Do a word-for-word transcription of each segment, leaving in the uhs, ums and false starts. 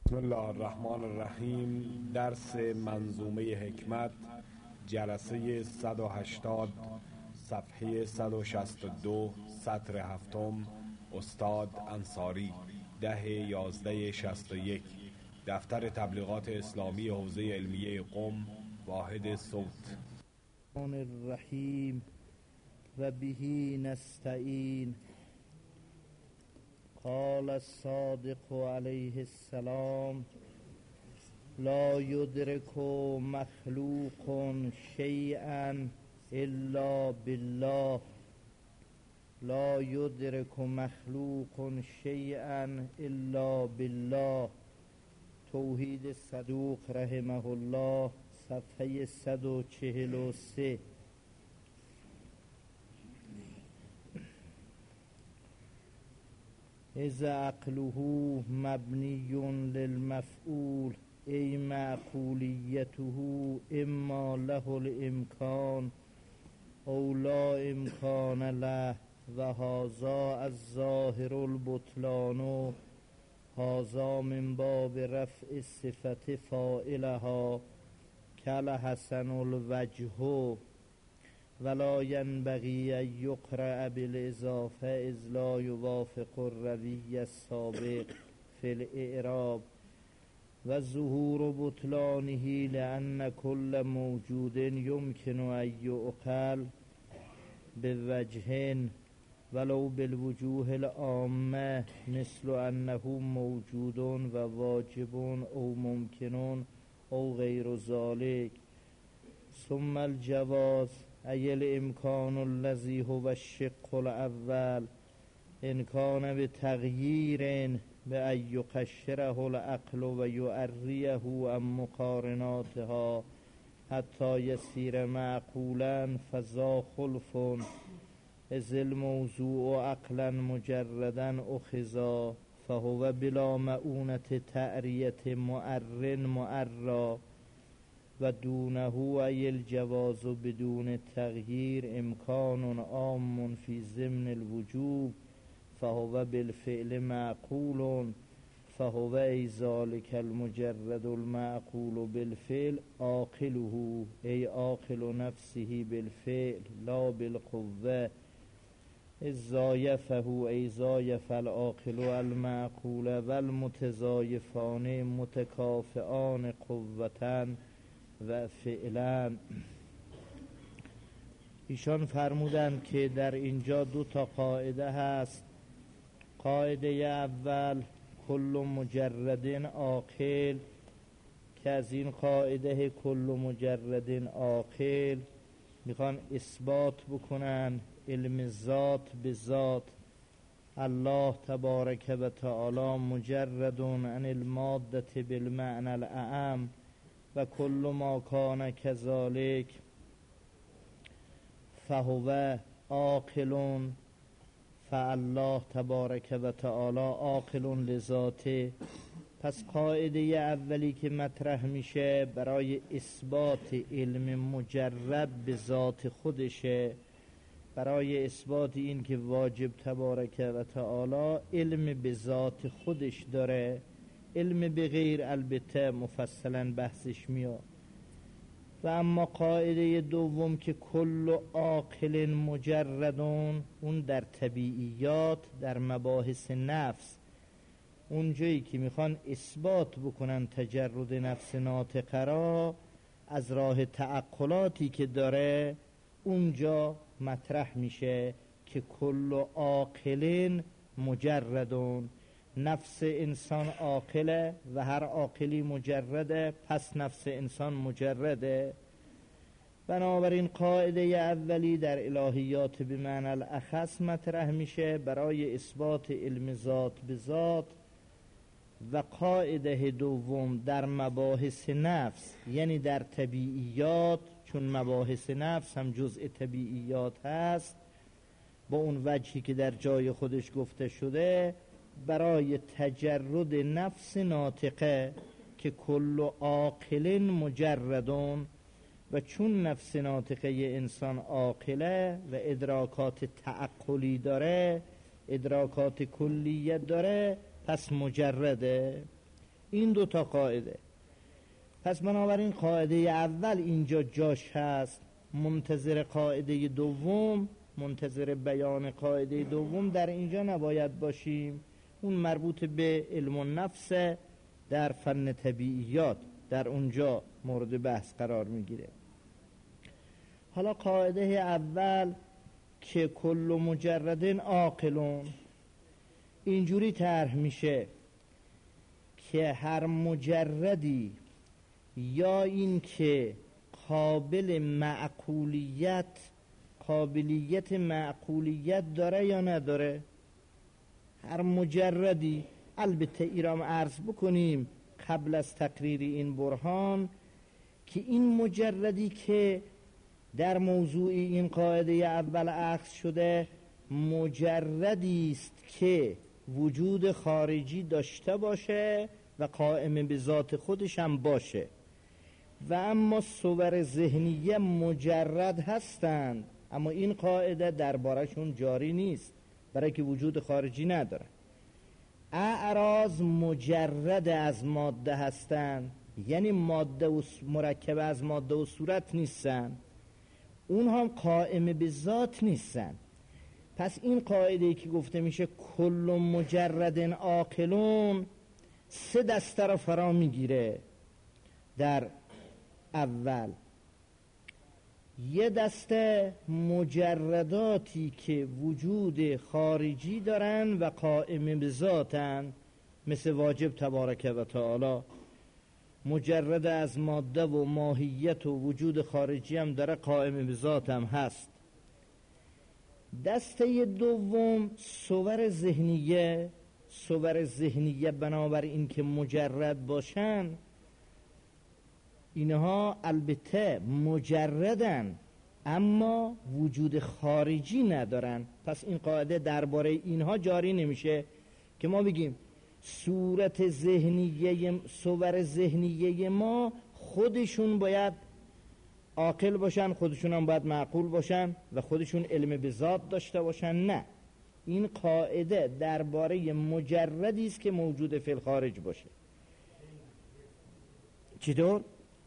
بسم الله الرحمن الرحیم. درس منظومه حکمت، جلسه صد و هشتاد، صفحه صد و شصت و دو، سطر هفتم. استاد انصاری، ده یازده شصت و یک. دفتر تبلیغات اسلامی حوزه علمیه قم، واحد صوت. الرحیم و بهی نستعین. قال الصادق علیه السلام: لا یدرک مخلوق شیئا الا بالله. لا یدرک مخلوق شیئا الا بالله. توحید صدوق رحمه الله، صفحه صد و چهل و سه. اذا عقله مبنی للمفعول ای معقولیته اما له الامکان او لا امکان له و هذا الظاهر البطلان. هذا من باب رفع صفت فاعلها کل حسن الوجه ولا ينبغي ان يقرأ بالاضافه اذ لا يوافق الروی السابق في الاعراب و ظهور بطلانه لأن كل موجود يمكن ان يعقل بوجه ولو بالوجوه العامه مثل انه موجود و واجب او ممکن او غیر ذلك. ثم الجواز ای الامکان الذي هو الشق الاول ان کان بتغییر بأن یقشره العقل و یعریه عن مقارناتها حتی یصیر معقولا فذا خلف اذ الموضوع عقلا مجردا اخذا فهو بلا مؤونة تعریة معر معرا و دونه ای الجواز بدون تغییر امکان عام فی ضمن الوجوب فهو بالفعل معقول فهو ای ذلك المجرد المعقول بالفعل عاقله ای عاقل نفسه بالفعل لا بالقوه اذ ضایفه ای ضایف العاقل المعقول و المتضایفان متکافئان قوة و فعلا. ایشان فرمودند که در اینجا دو تا قاعده هست. قاعده اول کل مجرد عاقل، که از این قاعده کل مجرد عاقل میخوان اثبات بکنن علم ذات به ذات. الله تبارک و تعالی مجرد عن الماده بالمعنى الاعم و کل ما کان کذالک فهو عاقل. فالله تبارک و تعالی عاقل لذاته. پس قاعده اولی که مطرح میشه برای اثبات علم مجرد به ذات خودشه، برای اثبات این که واجب تبارک و تعالی علم به ذات خودش داره. علم به غیر البته مفصلا بحثش میاد. و اما قاعده دوم که کل عاقل مجردون، اون در طبیعیات، در مباحث نفس، اونجایی که میخوان اثبات بکنن تجرد نفس ناطقه را از راه تعقلاتی که داره، اونجا مطرح میشه که کل عاقل مجردون. نفس انسان عاقله و هر عاقلی مجرده، پس نفس انسان مجرده. بنابراین قاعده اولی در الهیات به معنی الاخص مطرح میشه برای اثبات علم ذات به ذات، و قاعده دوم در مباحث نفس یعنی در طبیعیات، چون مباحث نفس هم جزء طبیعیات هست با اون وجهی که در جای خودش گفته شده، برای تجرد نفس ناطقه که کل عاقل مجردون. و چون نفس ناطقه انسان عاقله و ادراکات تعقلی داره، ادراکات کلیت داره، پس مجرده. این دو تا قاعده. پس بنابراین قاعده اول اینجا جاش هست، منتظر قاعده دوم، منتظر بیان قاعده دوم در اینجا نباید باشیم. اون مربوط به علم النفس در فن طبیعیات، در اونجا مورد بحث قرار میگیره. حالا قاعده اول که کل مجرد عاقلون، اینجوری طرح میشه که هر مجردی یا این که قابل معقولیت، قابلیت معقولیت داره یا نداره. هر مجردی، البته ایرام عرض بکنیم قبل از تقریر این برهان که این مجردی که در موضوع این قاعده اول اخذ شده مجردی است که وجود خارجی داشته باشه و قائم به ذات خودش هم باشه، و اما صور ذهنیه مجرد هستند اما این قاعده دربارشون جاری نیست برای که وجود خارجی نداره. اعراض مجرد از ماده هستند، یعنی ماده و مرکب از ماده و صورت نیستن، اون هم قائم به ذات نیستن. پس این قاعده که گفته میشه کل مجرد عاقلون سه دسته را فرا میگیره. در اول یه دسته مجرداتی که وجود خارجی دارن و قائم به ذاتن، مثل واجب تبارک و تعالی مجرد از ماده و ماهیت و وجود خارجی هم داره، قائم به ذات هم هست. دسته دوم صور ذهنیه. صور ذهنیه بنابر این که مجرد باشن، اینها البته مجردن اما وجود خارجی ندارن. پس این قاعده درباره اینها جاری نمیشه که ما بگیم صورت ذهنیه، صور ذهنیه ما خودشون باید عاقل باشن، خودشون هم باید معقول باشن و خودشون علم به ذات داشته باشن. نه، این قاعده درباره مجردی است که موجود فی الخارج باشه. چطور؟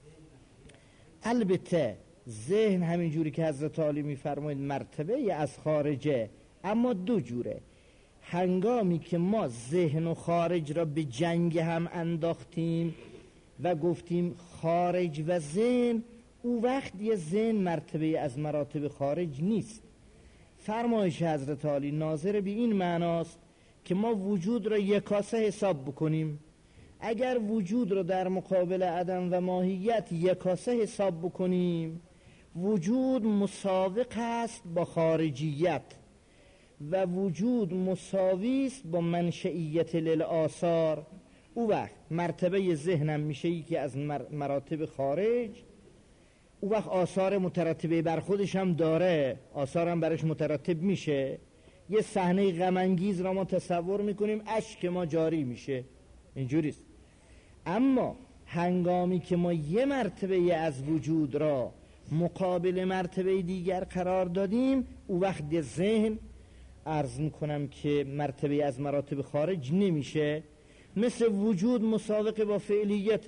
البته ذهن همین جوری که حضرت عالی میفرمایید مرتبه از خارجه، اما دو جوره. هنگامی که ما ذهن و خارج را به جنگ هم انداختیم و گفتیم خارج و ذهن، او وقت یه ذهن مرتبه از مراتب خارج نیست. فرمایش حضرت عالی ناظر به این معناست که ما وجود را یکاسه حساب بکنیم. اگر وجود را در مقابل عدم و ماهیت یکاسه حساب بکنیم، وجود مساوق است با خارجیت و وجود مساوی است با منشئیت للآثار. او وقت مرتبه ذهنم میشه یکی از مراتب خارج. او وقت آثار مترتبه بر خودش هم داره، آثار هم برش مترتب میشه. یه صحنه غم انگیز را ما تصور میکنیم، اشک ما جاری میشه، اینجوریست. اما هنگامی که ما یه مرتبه از وجود را مقابل مرتبه دیگر قرار دادیم، او وقت ذهن عرض میکنم که مرتبه از مراتب خارج نمیشه، مثل وجود مسابقه با فعلیت.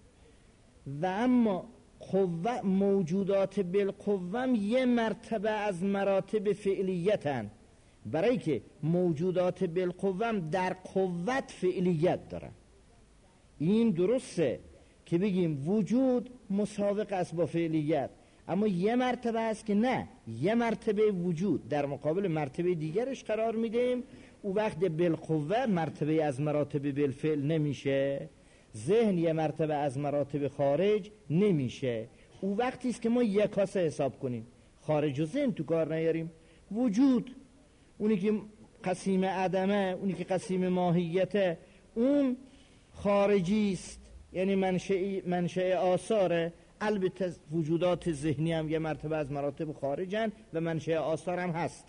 و اما قوه، موجودات بالقوه یه مرتبه از مراتب فعلیتن، برای که موجودات بالقوه در قوت فعلیت دارن. این درسته که بگیم وجود مسابقه است با فعلیت، اما یه مرتبه است که نه، یه مرتبه وجود در مقابل مرتبه دیگرش قرار میدیم، او وقت بالقوه مرتبه از مراتب بالفعل نمیشه. ذهن یه مرتبه از مراتب خارج نمیشه. او وقتی است که ما یکاسه حساب کنیم، خارج و ذهن تو کار نیاریم. وجود اونی که قسیم عدمه، اونی که قسیم ماهیته، اون خارجی است، یعنی منشأ منشأ آثاره. البته وجودات ذهنی هم یه مرتبه از مراتب خارجن و منشأ آثار هم هست.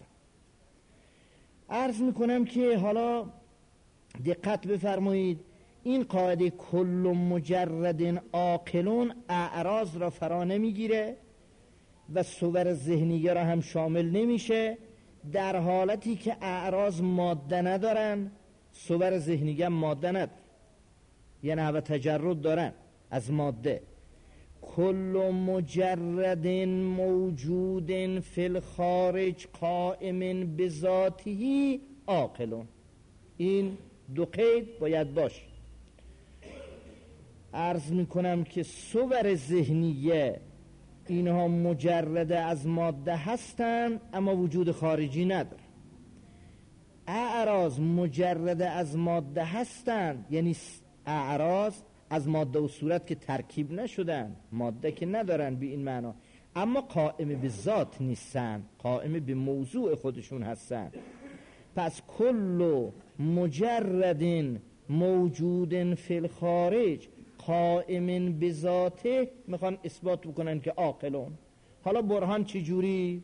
عرض میکنم که حالا دقت بفرمایید، این قاعده کل مجرد عاقلون اعراض را فرا نمیگیره و صور ذهنیه را هم شامل نمیشه، در حالتی که اعراض ماده ندارن، صور ذهنیه ماده ندارن. یه نحو تجرد دارن از ماده. کل مجرد موجود فی الخارج قائم بذاته عاقل. این دو قید باید باش. عرض میکنم که صور ذهنیه اینها مجرد از ماده هستند اما وجود خارجی نداره. اعراض مجرد از ماده هستند، یعنی اعراض از ماده و صورت که ترکیب نشدن، ماده که ندارن به این معنا، اما قائم به ذات نیستن، قائم به موضوع خودشون هستن. پس کل مجرد موجود فی الخارج قائم به ذاته میخوان اثبات بکنن که عاقلون. حالا برهان چجوری؟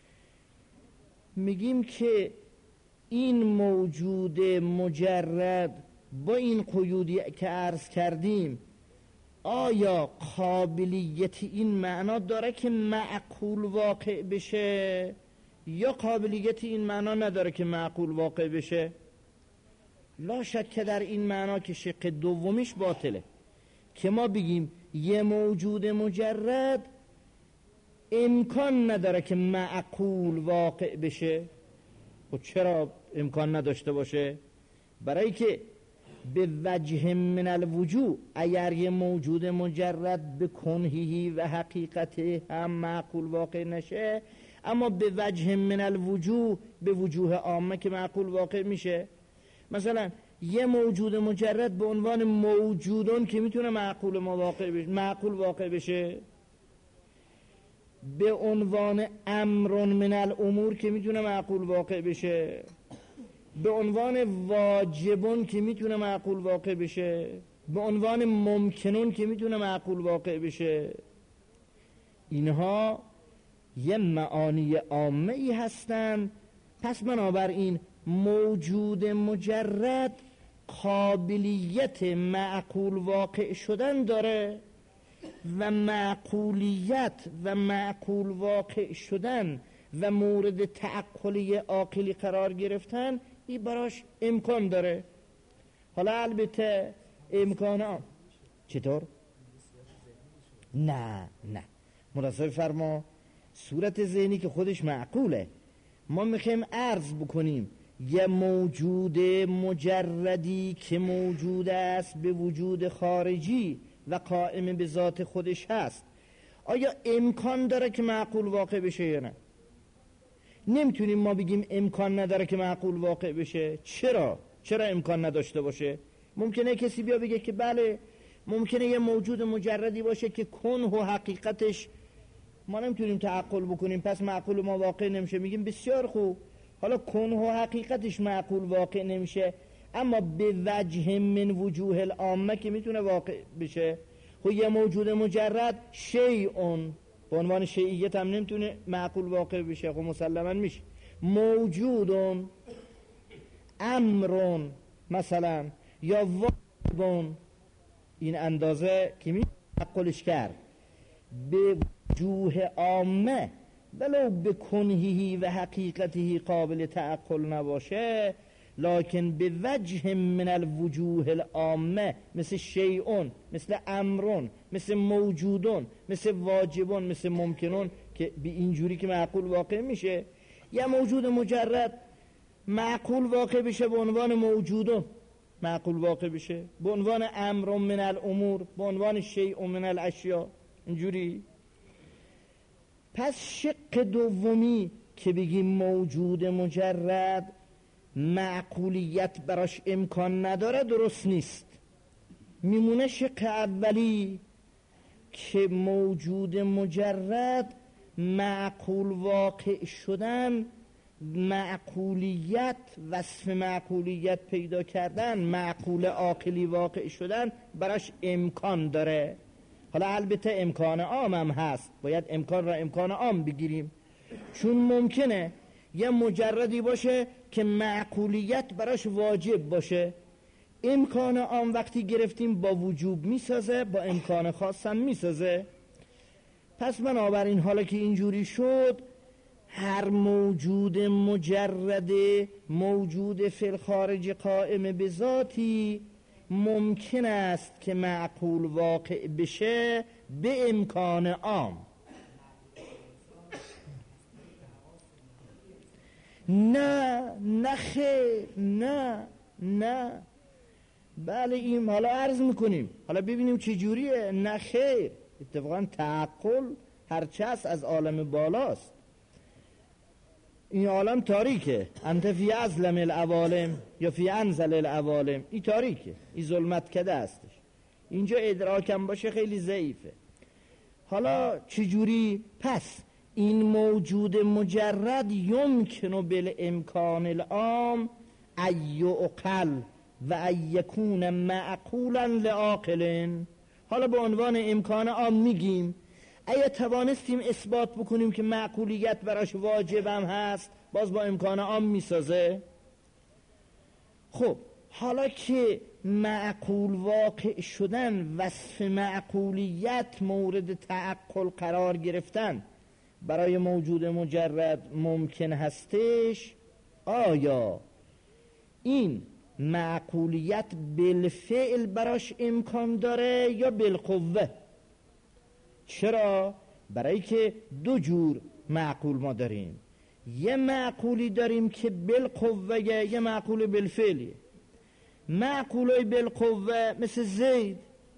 میگیم که این موجود مجرد با این قیودی که عرض کردیم آیا قابلیت این معنا داره که معقول واقع بشه یا قابلیت این معنا نداره که معقول واقع بشه؟ لا شک که در این معنا که شق دومیش باطله، که ما بگیم یه موجود مجرد امکان نداره که معقول واقع بشه. و چرا امکان نداشته باشه؟ برای که به وجه من الوجوه اگر یه موجود مجرد به کنهی و حقیقته هم معقول واقع نشه، اما به وجه من الوجوه به وجوه عامه که معقول واقع میشه. مثلا یه موجود مجرد به عنوان موجودون که میتونه معقول واقع بشه، معقول واقع بشه، به عنوان امر من الامور که میتونه معقول واقع بشه، به عنوان واجبون که میتونه معقول واقع بشه، به عنوان ممکنون که میتونه معقول واقع بشه. اینها یه معانی عامه ای هستن. پس بنابراین موجود مجرد قابلیت معقول واقع شدن داره و معقولیت و معقول واقع شدن و مورد تعقلی عاقلی قرار گرفتن این براش امکان داره. حالا البته امکان ها چطور؟ نه نه ملاحظه فرما صورت ذهنی که خودش معقوله. ما میخوایم عرض بکنیم یه موجود مجردی که موجود است به وجود خارجی و قائم به ذات خودش هست، آیا امکان داره که معقول واقع بشه یا نه؟ نمیتونیم ما بگیم امکان نداره که معقول واقع بشه. چرا؟ چرا امکان نداشته باشه؟ ممکنه کسی بیا بگه که بله ممکنه یه موجود مجردی باشه که کنه و حقیقتش ما نمیتونیم تعقل بکنیم پس معقول ما واقع نمیشه. میگیم بسیار خوب، حالا کنه و حقیقتش معقول واقع نمیشه اما به وجه من وجوه العامه که میتونه واقع بشه. خب یه موجود مجرد شیء به عنوان شیعیت هم نمیتونه معقول واقع بشه، خب مسلما میشه. موجودون امرون مثلا یا واجبون، این اندازه که می تعقلش کرد به وجوه عامه ولو به کنهی و حقیقتی قابل تعقل نباشه، لکن به وجه من الوجوه العامه مثل شیعون، مثل امرون، مثل موجودون، مثل واجبون، مثل ممکنون که به اینجوری که معقول واقع میشه. یا موجود مجرد معقول واقع بشه به عنوان موجودون، معقول واقع بشه به عنوان امر من الامور، به عنوان شیء من الاشیاء، اینجوری. پس شق دومی که بگیم موجود مجرد معقولیت براش امکان نداره درست نیست. میمونه شق اولی که موجود مجرد معقول واقع شدن، معقولیت، وصف معقولیت پیدا کردن، معقول عاقلی واقع شدن براش امکان داره. حالا البته امکان عام هم هست، باید امکان را امکان عام بگیریم، چون ممکنه یه مجردی باشه که معقولیت براش واجب باشه. امکان عام وقتی گرفتیم با وجوب میسازه، با امکان خاص هم میسازه. پس بنابراین حالا که اینجوری شد، هر موجود مجرد موجود فی الخارج قائم به ذاتی ممکن است که معقول واقع بشه به امکان عام. نه نه خیر، نه نه بله این حالا عرض میکنیم، حالا ببینیم چه جوریه. نه خیر، اتفاقا تعقل هرچه است از عالم بالاست. این عالم تاریکه، انت فی ازلم العوالم یا فی انزل العوالم، این تاریکه، این ظلمت کده هستش. اینجا ادراکم باشه خیلی ضعیفه. حالا چجوری؟ پس این موجود مجرد یمکنو بالامکان العام ایعقل و ایکون معقولا لعاقل. حالا به عنوان امکان عام میگیم اگه توانستیم اثبات بکنیم که معقولیت براش واجبم هست، باز با امکان عام میسازه. خب حالا که معقول واقع شدن، وصف معقولیت مورد تعقل قرار گرفتن برای موجود مجرد ممکن هستش، آیا این معقولیت بالفعل براش امکان داره یا بالقوه؟ چرا؟ برای که دو جور معقول ما داریم، یه معقولی داریم که بالقوه، یه معقول بالفعلیه. معقولای بالقوه مثل زید،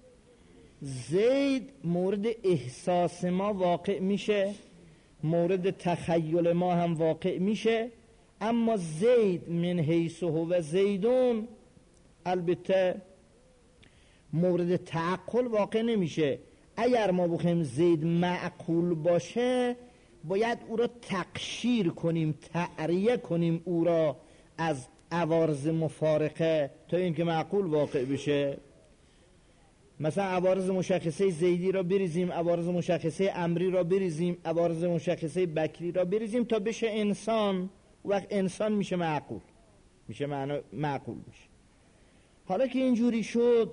زید مورد احساس ما واقع میشه، مورد تخیل ما هم واقع میشه، اما زید من حیث هو زیدون البته مورد تعقل واقع نمیشه. اگر ما بخوایم زید معقول باشه باید او را تقشیر کنیم، تعریه کنیم او را از عوارض مفارقه تا اینکه معقول واقع بشه. مثلا عوارض مشخصه زیدی را بریزیم، عوارض مشخصه امری را بریزیم، عوارض مشخصه بکری را بریزیم تا بشه انسان. وقت انسان میشه معقول، میشه معنا معقول بشه. حالا که اینجوری شد،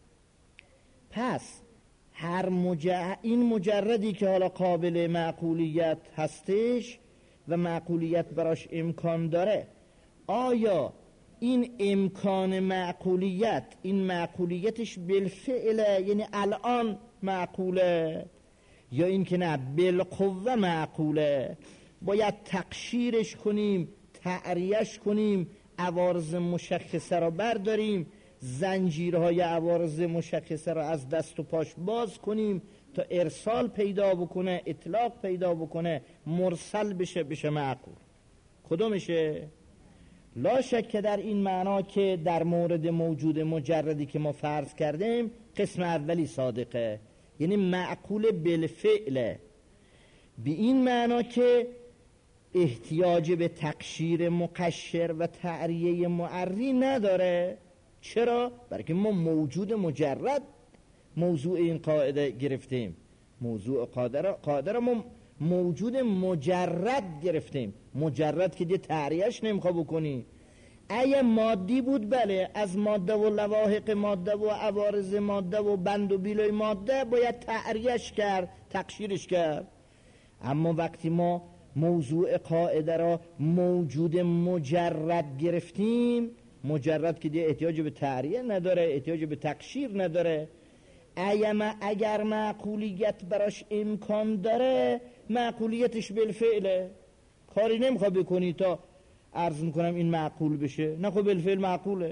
پس هر مجر... این مجردی که حالا قابل معقولیت هستش و معقولیت براش امکان داره، آیا این امکان معقولیت، این معقولیتش بالفعله، یعنی الان معقوله، یا این که نه بالقوه معقوله؟ باید تقشیرش کنیم، تعریش کنیم، عوارض مشخصه را برداریم، زنجیرهای عوارض مشخصه را از دست و پاش باز کنیم تا ارسال پیدا بکنه، اطلاق پیدا بکنه، مرسل بشه، بشه معقول. کدومشه؟ لا شک که در این معنا که در مورد موجود مجردی که ما فرض کردیم قسم اولی صادقه، یعنی معقول بالفعله، به این معنا که احتیاج به تقشیر مقشر و تعریه معری نداره. چرا؟ برای که ما موجود مجرد موضوع این قاعده گرفتیم، موضوع قاعده قاعده ما موجود مجرد گرفتیم. مجرد که دیگه تعریهش نمیخوا بکنی. اگه مادی بود بله، از ماده و لواحق ماده و عوارض ماده و بند و بیلای ماده باید تعریهش کرد، تقشیرش کرد. اما وقتی ما موضوع قاعده را موجود مجرد گرفتیم، مجرد که دیگه احتیاج به تعریه نداره، احتیاج به تقشیر نداره، اگر معقولیت براش امکان داره معقولیتش بالفعله، کاری نمیخواد بکنی تا عرض میکنم این معقول بشه. نه خب بالفعل معقوله،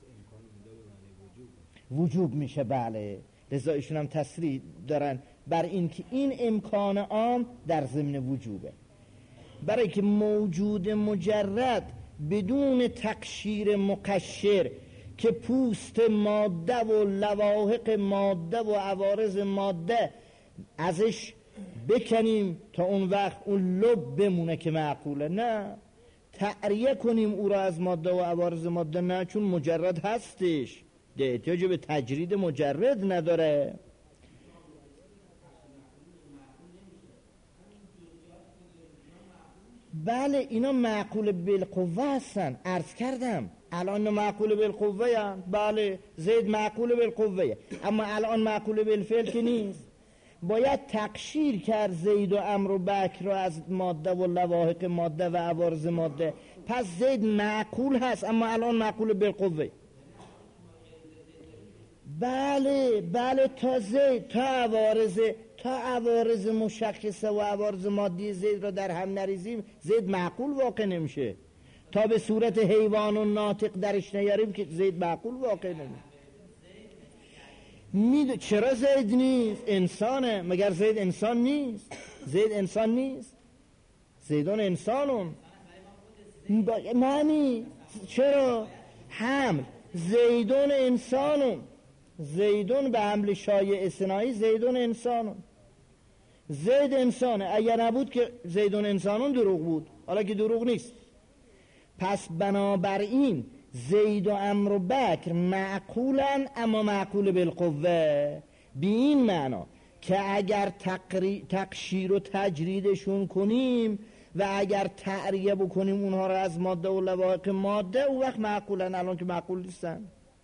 وجوب میشه. بله، لذا ایشون هم تصریح دارن بر این که این امکان عام در ضمن وجوبه، برای که موجود مجرد بدون تقشیر مقشر که پوست ماده و لواحق ماده و عوارض ماده ازش بکنیم تا اون وقت اون لب بمونه که معقوله، نه تعریه کنیم او را از ماده و عوارض ماده، نه چون مجرد هستش، ده احتیاج به تجرید مجرد نداره. بله اینا معقول بالقوه هستن، عرض کردم الان معقول بالقوه هم. بله زید معقول بالقوه، اما الان معقول بالفعل که نیست. باید تقشیر کرد زید و امر و بکر رو از ماده و لواحق ماده و عوارض ماده. پس زید معقول هست اما الان معقول بالقوه. بله بله تا زید تا عوارض تا عوارض مشخصه و عوارض مادی زید را در هم نریزیم زید معقول واقع نمیشه. تا به صورت حیوان و ناطق درش نیاریم که زید معقول واقع نمیشه. میدو چرا زید نیست؟ انسانه. مگر زید انسان نیست؟ زید انسان نیست؟ زیدون انسانون معنی چرا؟ حمل زیدون انسانون، زیدون به حمل شایع اصطناعی زیدون انسانون. زید انسانه. اگر نبود که زیدون انسانون دروغ بود، حالا که دروغ نیست. پس بنابراین زید و عمرو و بکر معقولن، اما معقول بالقوه، بی این معنا که اگر تقری... تقشیر و تجریدشون کنیم و اگر تعریه بکنیم اونها را از ماده و لواحق ماده، اون وقت معقولن. الان که معقول نیستن.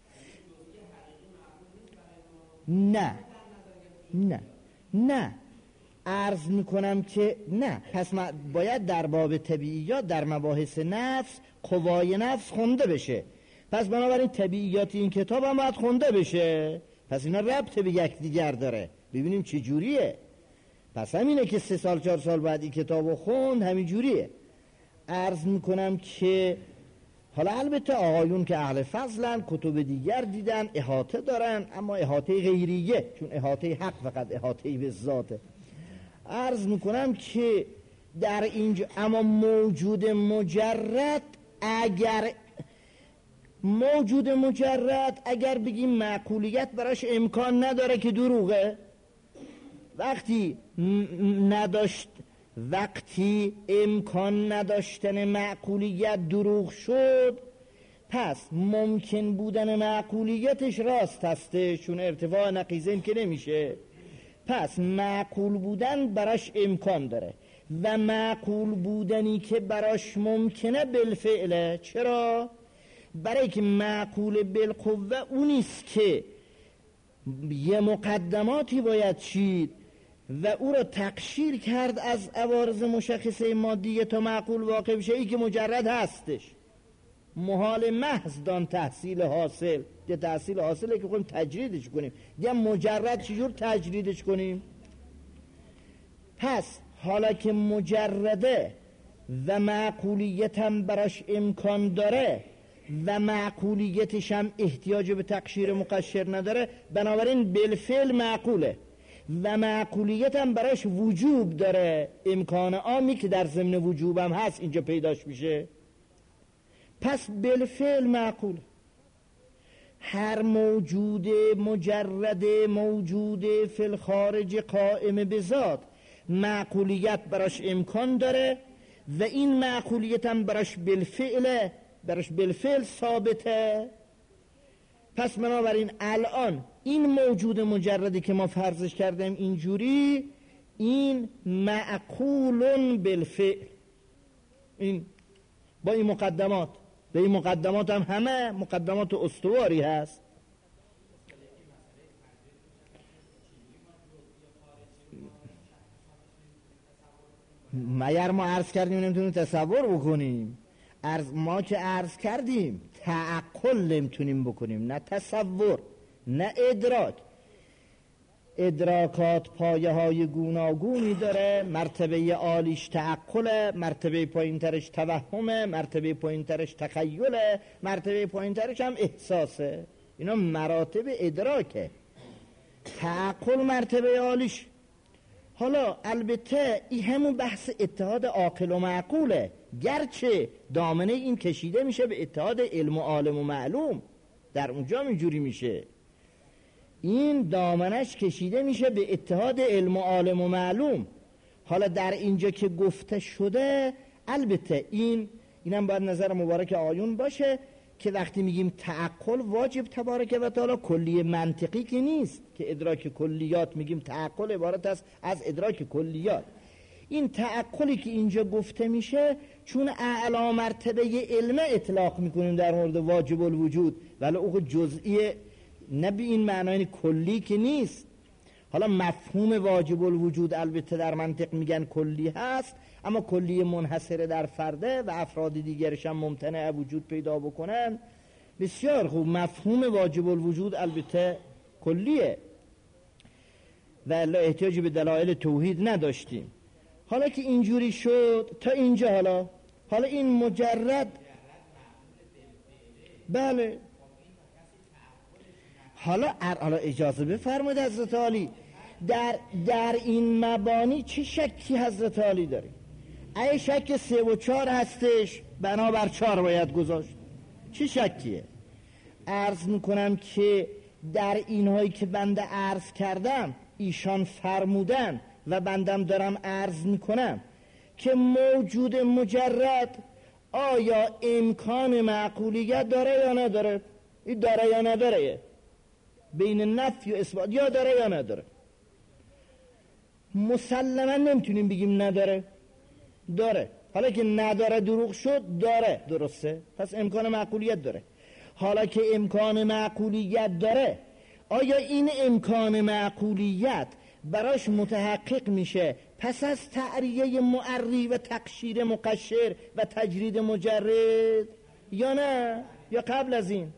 نه نه نه عرض میکنم که نه. پس باید در باب طبیعیات در مباحث نفس قوای نفس خونده بشه. پس بنابراین طبیعیات این کتاب هم باید خونده بشه. پس اینا ربط به یک دیگر داره. ببینیم چه جوریه. پس همینه که سه سال چهار سال بعد این کتابو خوند، همین جوریه. عرض میکنم که حالا البته آقایون که اهل فضلن کتب دیگر دیدن احاطه دارن، اما احاطه غیریه، چون احاطه حق فقط احاطه به ذاته. عرض میکنم که در اینجا اما موجود مجرد، اگر موجود مجرد اگر بگیم معقولیت براش امکان نداره که دروغه. وقتی نداشت وقتی امکان نداشتن معقولیت دروغ شد، پس ممکن بودن معقولیتش راست هسته، چون ارتفاع نقیضین که نمیشه. پس معقول بودن براش امکان داره و معقول بودنی که براش ممکنه بالفعله. چرا؟ برای که معقول بالقوه اونیست که یه مقدماتی باید چید و او را تقشیر کرد از عوارض مشخصه مادیه تا معقول واقع بشه. ای که مجرد هستش محال محض دان تحصیل حاصل. یه تحصیل حاصله که خواهیم تجریدش کنیم. یه مجرد چجور تجریدش کنیم؟ پس حالا که مجرده و معقولیت هم براش امکان داره و معقولیتش هم احتیاج به تقشیر مقشر نداره، بنابراین بالفعل معقوله و معقولیت هم براش وجوب داره. امکان عامی که در ضمن وجوب هم هست اینجا پیداش میشه. پس بالفعل معقول. هر موجود مجرد موجود فی الخارج قائم به ذات معقولیت براش امکان داره و این معقولیت هم براش بالفعل براش بالفعل ثابته. پس بنابراین الان این موجود مجردی که ما فرضش کردیم اینجوری، این معقول بالفعل، این با این مقدمات، به این مقدمات هم همه مقدمات استواری هست. مگر ما عرض کردیم نمیتونیم تصور بکنیم؟ عرض ما که عرض کردیم تعقل نمیتونیم بکنیم، نه تصور نه ادراک. ادراکات پایه های گوناگونی داره. مرتبه عالیش تعقله، مرتبه پایین ترش توهمه، مرتبه پایین ترش تخیله، مرتبه پایین ترش هم احساسه. اینا مراتب ادراکه. تعقل مرتبه عالیش. حالا البته این همون بحث اتحاد عاقل و معقوله، گرچه دامنه این کشیده میشه به اتحاد علم و عالم و معلوم، در اونجا اینجوری میشه. این دامنش کشیده میشه به اتحاد علم و عالم و معلوم. حالا در اینجا که گفته شده، البته این اینم باید نظر مبارک آیون باشه که وقتی میگیم تعقل واجب تبارک و تعالی کلی منطقی که نیست که ادراک کلیات میگیم تعقل عبارت است از ادراک کلیات. این تعقلی که اینجا گفته میشه چون اعلی مرتبه علم اطلاق میکنیم در مورد واجب الوجود، ولی او جزئی نه به این معنای کلی که نیست. حالا مفهوم واجب الوجود البته در منطق میگن کلی هست، اما کلی منحصر در فرده و افراد دیگرش هم ممتنع وجود پیدا بکنن. بسیار خوب. مفهوم واجب الوجود البته کلیه و الا احتیاجی به دلایل توحید نداشتیم. حالا که اینجوری شد تا اینجا، حالا حالا این مجرد، بله حالا حالا اجازه بفرمایید حضرت عالی، در در این مبانی چه شکی حضرت عالی داره؟ اگه شک سه و چهار هستش بنابر چهار باید گذاشت، چه شکیه؟ عرض میکنم که در اینهایی که بنده عرض کردم ایشان فرمودن و بندم دارم عرض میکنم که موجود مجرد آیا امکان معقولیت داره یا نداره؟ این داره یا نداره؟ بین نفی و اثبات یا داره یا نداره؟ مسلما نمیتونیم بگیم نداره، داره. حالا که نداره دروغ شد، داره، درسته؟ پس امکان معقولیت داره. حالا که امکان معقولیت داره، آیا این امکان معقولیت براش متحقق میشه پس از تعریه معری و تقشیر مقشر و تجرید مجرد یا نه؟ یا قبل از این؟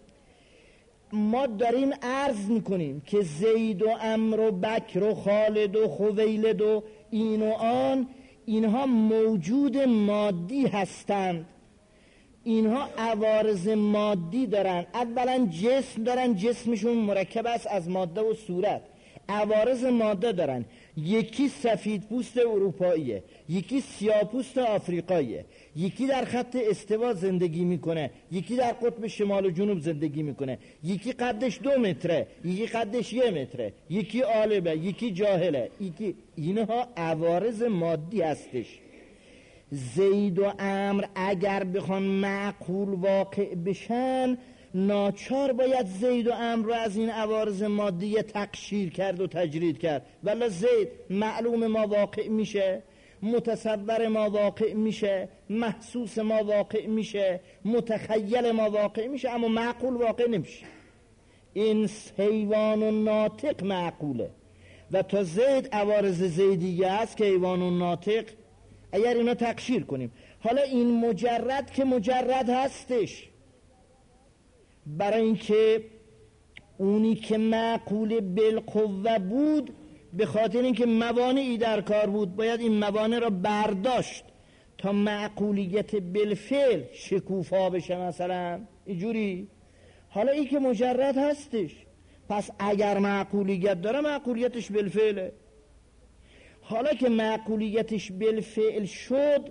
ما داریم عرض میکنیم که زید و عمرو و بکر و خالد و خویلد و این و آن، اینها موجود مادی هستند، اینها عوارض مادی دارن. اولا جسم دارن، جسمشون مرکب است از ماده و صورت، عوارض ماده دارن. یکی سفید پوست اروپاییه، یکی سیاه پوست آفریقاییه، یکی در خط استوا زندگی میکنه، یکی در قطب شمال و جنوب زندگی میکنه، یکی قدش دو متره، یکی قدش یه متره، یکی عالمه، یکی جاهله، یکی. اینها عوارض مادی هستش. زید و عمرو اگر بخوان معقول واقع بشن، ناچار باید زید و عمرو رو از این عوارض مادی تقشیر کرد و تجرید کرد. ولی زید معلوم ما واقع میشه، متصور ما واقع میشه، محسوس ما واقع میشه، متخیل ما واقع میشه، اما معقول واقع نمیشه. این حیوان و ناطق معقوله و تا زید عوارض زیدیه است که حیوان و ناطق اگر اینا تقشیر کنیم. حالا این مجرد که مجرد هستش، برای اینکه اونی که معقول بالقوه بود به خاطر اینکه موانعی در کار بود باید این موانع را برداشت تا معقولیت بالفعل شکوفا بشه، مثلا اینجوری. حالا این که مجرد هستش، پس اگر معقولیت داره معقولیتش بالفعله. حالا که معقولیتش بالفعل شد،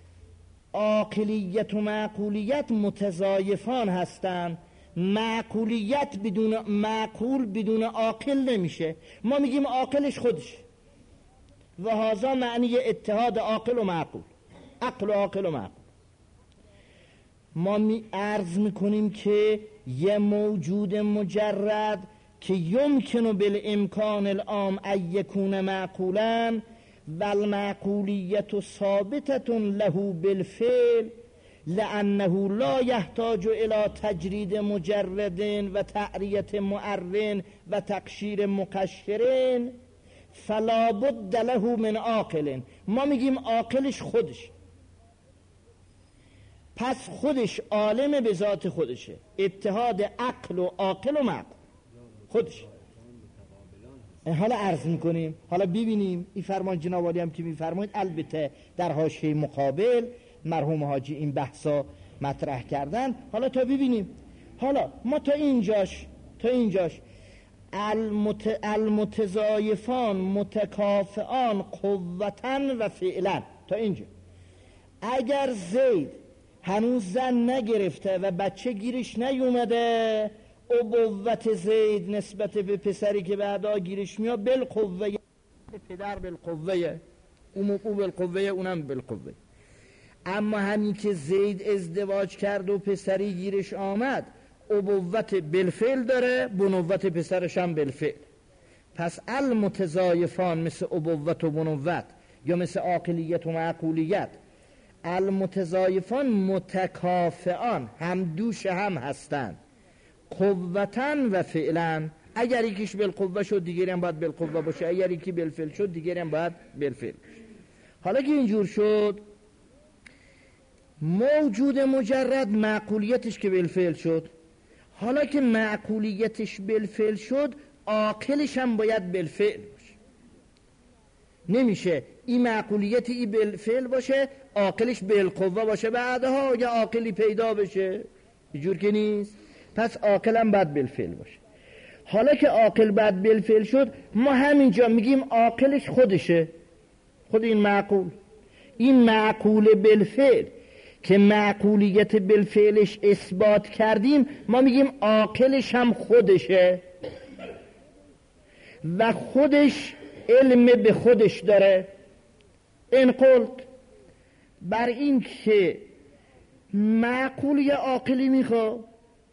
عاقلیت و معقولیت متضایفان هستند. معقولیت بدون معقول بدون عاقل نمیشه. ما میگیم عاقلش خودش و هذا معنی اتحاد عاقل و معقول، عقل و عاقل و معقول. ما می عرض میکنیم که یه موجود مجرد که یمکن بالامکان العام ان یکون معقولا و المعقولیت ثابتة له بالفعل لانه لا یحتاج الى تجرید مجرد و تعریت معرن و تقشیر مقشر فلا بد له من عاقل. ما میگیم عاقلش خودش، پس خودش عالم به ذات خودشه. اتحاد عقل و عاقل و معقول خودش. حالا عرض میکنیم، حالا ببینیم این فرمان جناب عالی هم که میفرمایید، البته در حاشیه مقابل مرحوم حاجی این بحثا مطرح کردن. حالا تا ببینیم، حالا ما تا اینجاش تا اینجاش المت... المتضایفان متکافئان قوتن و فعلا تا اینجا. اگر زید هنوز زن نگرفته و بچه گیرش نیومده، ابوت زید نسبت به پسری که بعدا گیرش میاد بالقوه، پدر بالقوه، اون او بالقوه اونم بالقوه. اما همین که زید ازدواج کرد و پسری گیرش آمد، ابوت بالفعل داره، بنوت پسرش هم بالفعل. پس المتضایفان مثل ابوت و بنوت یا مثل عاقلیت و معقولیت، المتضایفان متکافئان، هم دوش هم هستند، قوتن و فعلا. اگر یکیش بالقوه شد دیگری هم باید بالقوه باشه، اگر یکی بالفعل شد دیگری هم باید بالفعل باشه. حالا که اینجور شد، موجود مجرد معقولیتش که بالفعل شد، حالا که معقولیتش بالفعل شد، عاقلش هم باید بالفعل باشه. نمیشه این معقولیت ای بالفعل باشه عاقلش بالقوه باشه بعدها یا عاقلی پیدا بشه، اینجور که نیست. پس عاقل هم باید بالفعل باشه. حالا که عاقل باید بالفعل شد، ما همینجا میگیم عاقلش خودشه، خود این معقول، این معقول بالفعل که معقولیت بالفعلش اثبات کردیم، ما میگیم عاقلش هم خودشه و خودش علم به خودش داره. این قلت بر این که معقول یا عاقلی میخواد،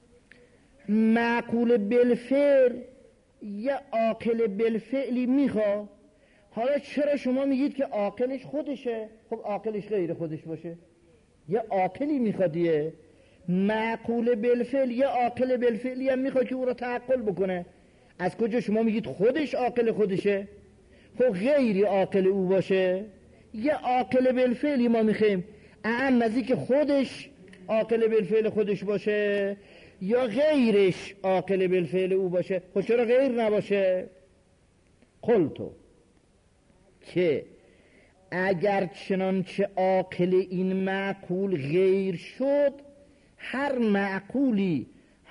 معقول بالفعل یا عاقل بالفعلی میخواد. حالا چرا شما میگید که عاقلش خودشه؟ خب عاقلش غیر خودش باشه، یا عاقلی میخوادیه معقول بالفعل یا عاقل بالفعلی هم میخواد که او را تعقل بکنه. از کجا شما میگید خودش عاقل خودشه؟ خب غیری عاقل او باشه یا عاقل بالفعلی ما میخوایم اعم نزدیک خودش عاقل بالفعل خودش باشه یا غیرش عاقل بالفعل او باشه. خب چرا غیر نباشه؟ قلتو که اگر چنانچه عاقل این معقول غیر شد، هر معقولی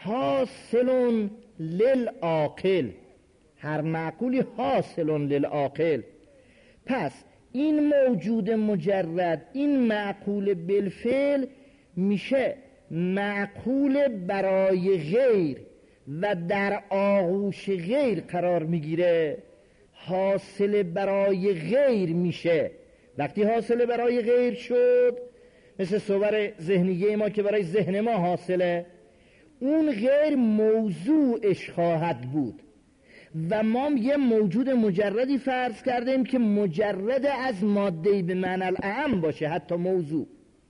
حاصل للعاقل، هر معقولی حاصل للعاقل. پس این موجود مجرد، این معقول بالفعل میشه معقول برای غیر و در آغوش غیر قرار میگیره، حاصل برای غیر میشه. وقتی حاصل برای غیر شد، مثل صور ذهنیه ما که برای ذهن ما حاصله، اون غیر موضوعش خواهد بود و ما یه موجود مجردی فرض کردیم که مجرد از ماده‌ای به معنی الاعم باشه، حتی موضوع.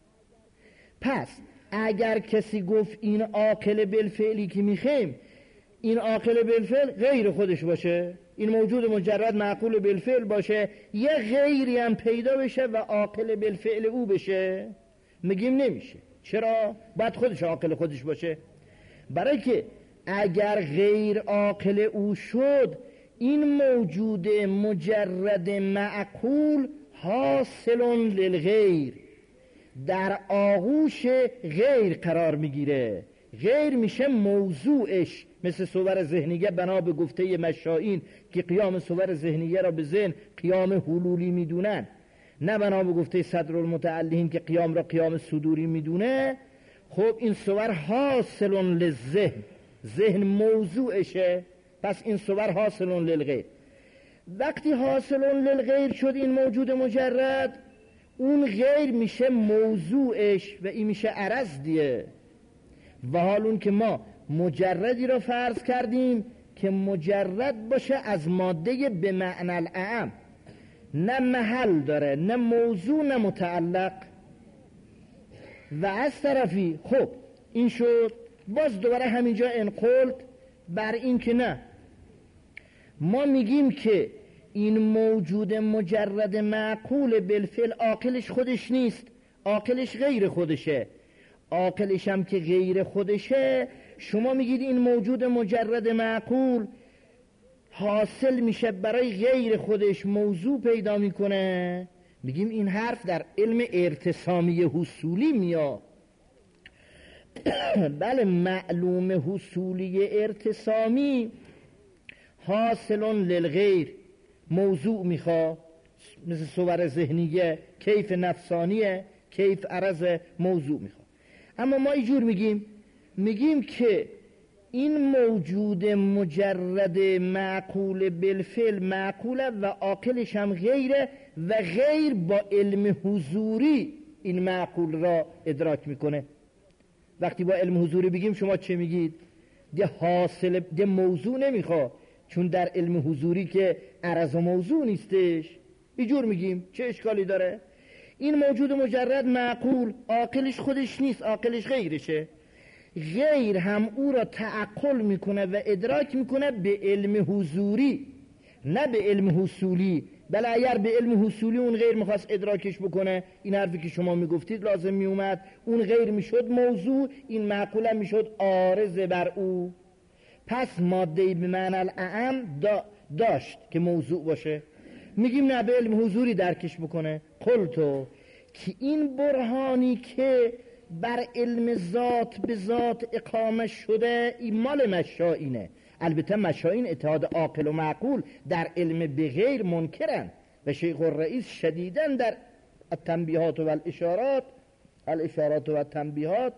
پس اگر کسی گفت این عاقل بالفعلی که میخوایم، این عاقل بالفعل غیر خودش باشه، این موجود مجرد معقول بالفعل باشه، یه غیری هم پیدا بشه و عاقل بالفعل او بشه، میگیم نمیشه. چرا؟ باید خودش عاقل خودش باشه. برای که اگر غیر عاقل او شد، این موجود مجرد معقول حاصل للغیر، در آغوش غیر قرار میگیره، غیر میشه موضوعش. مثل صور ذهنیه بنا به گفته مشائین که قیام صور ذهنیه را به ذهن قیام حلولی میدونن، نه بنا به گفته صدرالمتعلین که قیام را قیام صدوری میدونه. خب این صور حاصل للذهن، ذهن موضوعشه، پس این صور حاصل للغیر. وقتی حاصل للغیر شد این موجود مجرد، اون غیر میشه موضوعش و این میشه عرض دیه. و حالون که ما مجردی را فرض کردیم که مجرد باشه از ماده به معنی الاعم، نه محل داره، نه موضوع، نه متعلق. و از طرفی خب این شد، باز دوباره همینجا انقلت بر این که نه، ما میگیم که این موجود مجرد معقول بالفعل عاقلش خودش نیست، عاقلش غیر خودشه. عاقلش هم که غیر خودشه، شما میگید این موجود مجرد معقول حاصل میشه برای غیر خودش، موضوع پیدا میکنه. میگیم این حرف در علم ارتسامی حصولی میاد. بله، معلوم حصولی ارتسامی حاصل للغیر، موضوع میخواد، مثل صور ذهنیه، کیف نفسانیه، کیف عرض، موضوع میخواد. اما ما اینجور میگیم میگیم که این موجود مجرد معقول بالفعل معقوله و عاقلش هم غیره و غیر با علم حضوری این معقول را ادراک میکنه. وقتی با علم حضوری بگیم شما چه میگید؟ ده حاصل ده موضوع نمیخواد، چون در علم حضوری که عرض و موضوع نیستش. اینجور میگیم چه اشکالی داره؟ این موجود مجرد معقول عاقلش خودش نیست، عاقلش غیرشه، غیر هم او را تعقل میکنه و ادراک میکنه به علم حضوری، نه به علم حصولی. بله اگر به علم حصولی اون غیر میخواست ادراکش بکنه، این حرفی که شما میگفتید لازم میومد، اون غیر میشد موضوع، این معقول هم میشد عارض بر او. پس ماده به معنی الاعم دا داشت که موضوع باشه. میگیم نه، به علم حضوری درکش بکنه. قلتو که این برهانی که بر علم ذات به ذات اقامه شده این مال مشائینه. البته مشائین اتحاد عاقل و معقول در علم بغیر منکرن و شیخ الرئیس شدیدن در التنبیهات و الاشارات الاشارات و التنبیهات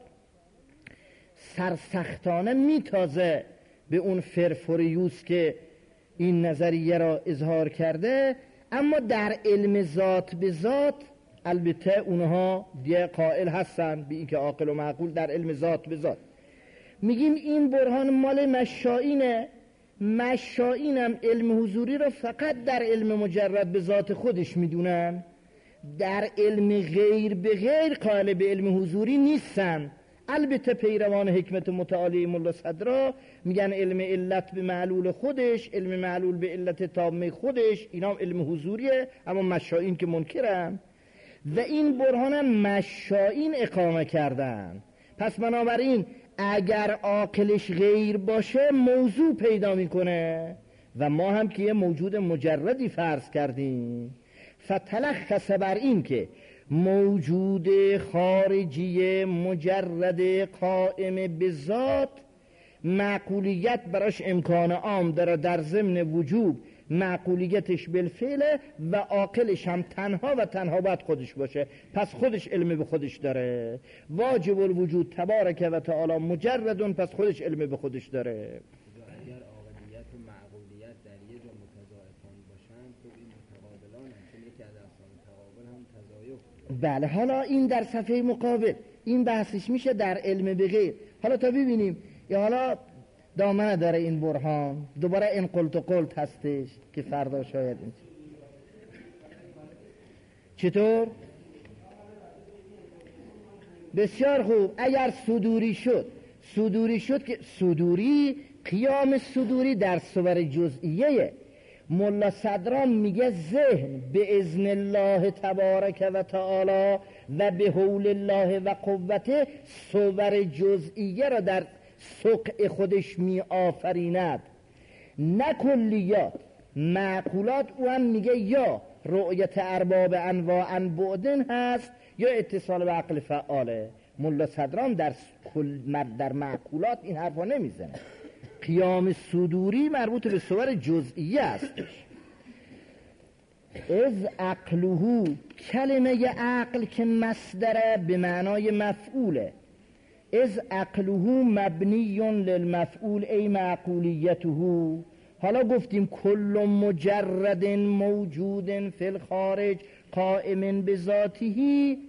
سرسختانه میتازه به اون فرفوریوس که این نظریه را اظهار کرده. اما در علم ذات به ذات البته اونها دیگه قائل هستن به اینکه عاقل و معقول در علم ذات به ذات. میگیم این برهان مال مشائینه. مشائینم علم حضوری را فقط در علم مجرد به ذات خودش میدونن، در علم غیر به غیر قائل به علم حضوری نیستن. البته پیروان حکمت متعالی ملا صدرا میگن علم علت به معلول خودش، علم معلول به علت تامه خودش، اینا هم علم حضوریه، اما مشائین که منکرن و این برهان مشائین اقامه کردن. پس بنابراین اگر عاقلش غیر باشه موضوع پیدا میکنه و ما هم که یه موجود مجردی فرض کردیم. فتلخص بر این که موجود خارجی مجرد قائم به ذات معقولیت براش امکان عام داره، در ضمن وجوب معقولیتش بالفعل و عاقلش هم تنها و تنها باید خودش باشه، پس خودش علم به خودش داره. واجب الوجود تبارک و تعالی مجردون، پس خودش علم به خودش داره. اگر عاقلیت و معقولیت در یه جا متضاعفان باشن تو این متقابلان هم، چون یکی از اقسام تقابل هم تضاعف. بله، حالا این در صفحه مقابل این بحثش میشه در علم بغیر. حالا تا ببینیم یا حالا دامنه داره این برهان، دوباره این قلت و قلت هستش که فردا شاید این چطور؟ بسیار خوب. اگر صدوری شد صدوری شد که صدوری قیام صدوری در صور جزئیه. ملا صدران میگه ذهن به اذن الله تبارک و تعالی و به حول الله و قوته صور جزئیه را در سقع خودش می آفریند، نه کلیات. معقولات او هم میگه یا رؤیت ارباب انواعا بعدن هست یا اتصال به عقل فعاله. ملا صدران در, در معقولات این حرفا نمیزنه. قیام صدوری مربوط به صور جزئیه است. از عقله کلمه عقل که مصدره به معنای مفعوله. از عقله مبنی للمفعول ای معقولیته. حالا گفتیم کل مجرد موجود فی الخارج قائم بذاته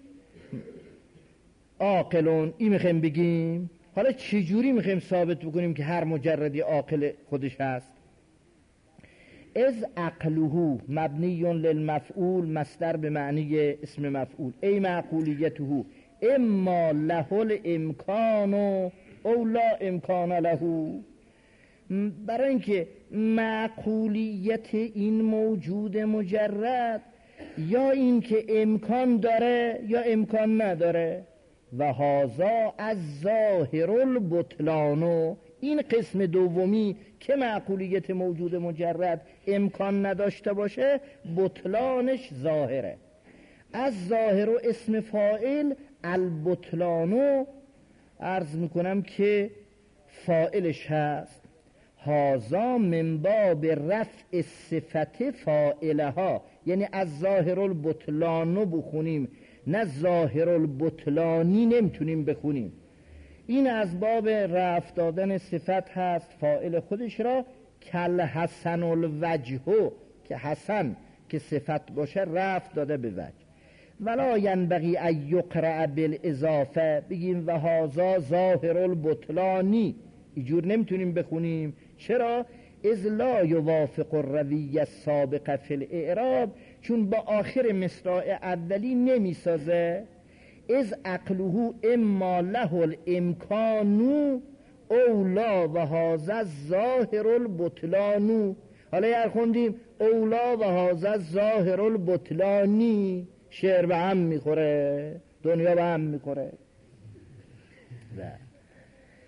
عاقلون. این میخوایم بگیم. حالا چجوری میخوایم ثابت بکنیم که هر مجردی عاقل خودش هست؟ از عقله مبنی للمفعول مصدر به معنی اسم مفعول ای معقولیته اما له الامکان او لا امکان له. برای اینکه معقولیت این موجود مجرد یا اینکه امکان داره یا امکان نداره. و هذا از ظاهر البطلان. این قسم دومی که معقولیت موجود مجرد امکان نداشته باشه بطلانش ظاهره. از ظاهر و اسم فاعل البطلانو عرض میکنم که فاعلش هست. هازا من باب رفع صفت فاعلها، یعنی از ظاهر البطلانو بخونیم، نه ظاهر البطلانی نمیتونیم بخونیم. این از باب رفع دادن صفت هست فاعل خودش را. کل حسن الوجهو که حسن که صفت باشه رفع داده به وجه. ولا ینبغی ان یقرأ بالاضافه، بگیم و هذا ظاهر البطلانی، اینجور نمیتونیم بخونیم. چرا؟ اذ لا یوافق الرویه السابقه فی الاعراب، چون با آخر مصرع اولی نمیسازه. اذ عقله اما له الامکان اولا و هذا ظاهر البطلان. حالا اگر خوندیم اولا و هذا ظاهر البطلانی شعر به هم میخوره، دنیا به هم میخوره.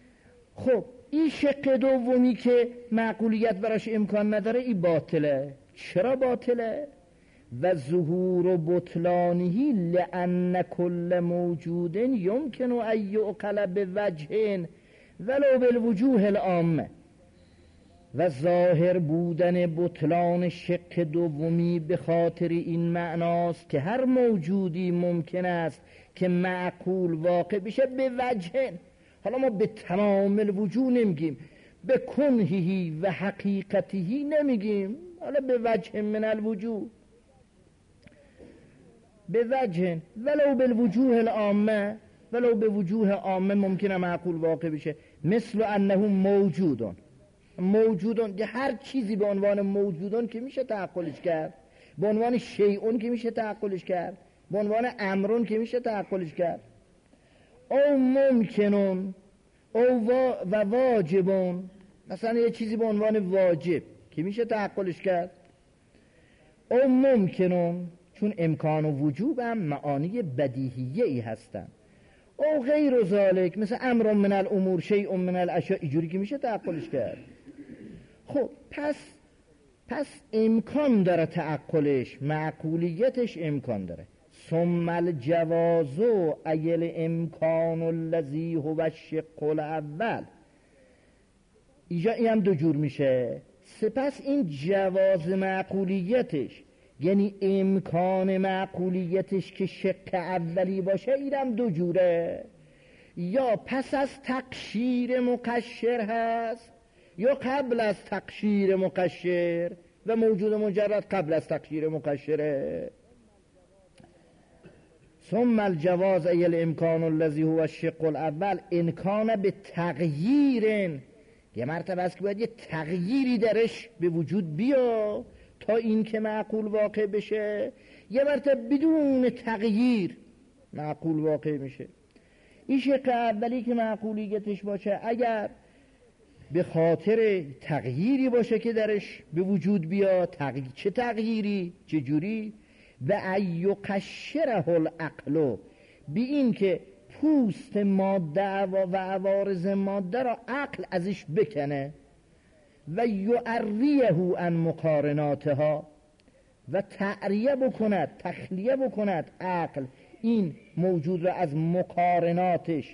خب این شق دومی که معقولیت براش امکان نداره این باطله. چرا باطله؟ و ظهور و بطلانهی لأن کل موجود یمکن ان یعقل بوجه ولو بالوجوه العامه. و ظاهر بودن بطلان شق دومی به خاطر این معناست که هر موجودی ممکن است که معقول واقع بشه به وجه. حالا ما به تمام الوجوه نمیگیم، به کنهی و حقیقتی نمیگیم، حالا به وجه من الوجوه، به وجه ولو بالوجوه العامه، ولو به وجوه عامه ممکنه معقول واقع بشه. مثل انه موجودون، موجودون هر چیزی به عنوان موجودون که میشه تعقلش کرد، به عنوان شیئون که میشه تعقلش کرد، به عنوان امرون که میشه تعقلش کرد. او ممکنون او و واجبون، مثلا یه چیزی به عنوان واجب که میشه تعقلش کرد. او ممکنون چون امکان و وجوب هم معانی بدیهیه ای هستن. او غیر ذالک مثل امر من الامور شیء من الاشیاء، اینجوری که میشه تعقلش کرد. خب پس پس امکان داره تعقلش، معقولیتش امکان داره. ثم الجواز ایل امکان الذی هو الشق الاول، اینجا این هم دو جور میشه. سپس این جواز معقولیتش یعنی امکان معقولیتش که شق اولی باشه اینم دو جوره، یا پس از تقشیر مقشر هست یا قبل از تقشیر مقشر، و موجود مجرد قبل از تقشیر مقشره. ثم الجواز ای الامکان الذی هو الشق الاول امکان به تغییر، یه مرتبه است که باید یه تغییری درش به وجود بیا تا این که معقول واقع بشه، یه مرتبه بدون تغییر معقول واقع میشه. این شق اولی که معقولیتش باشه اگر به خاطر تغییری باشه که درش به وجود بیا، تغییر چه تغییری چه جوری؟ و ایو قشره العقل، بی این که پوست ماده و عوارض ماده را عقل ازش بکنه، و یعریه عن مقارناتها، و تعریه بکند تخلیه بکند عقل این موجود را از مقارناتش،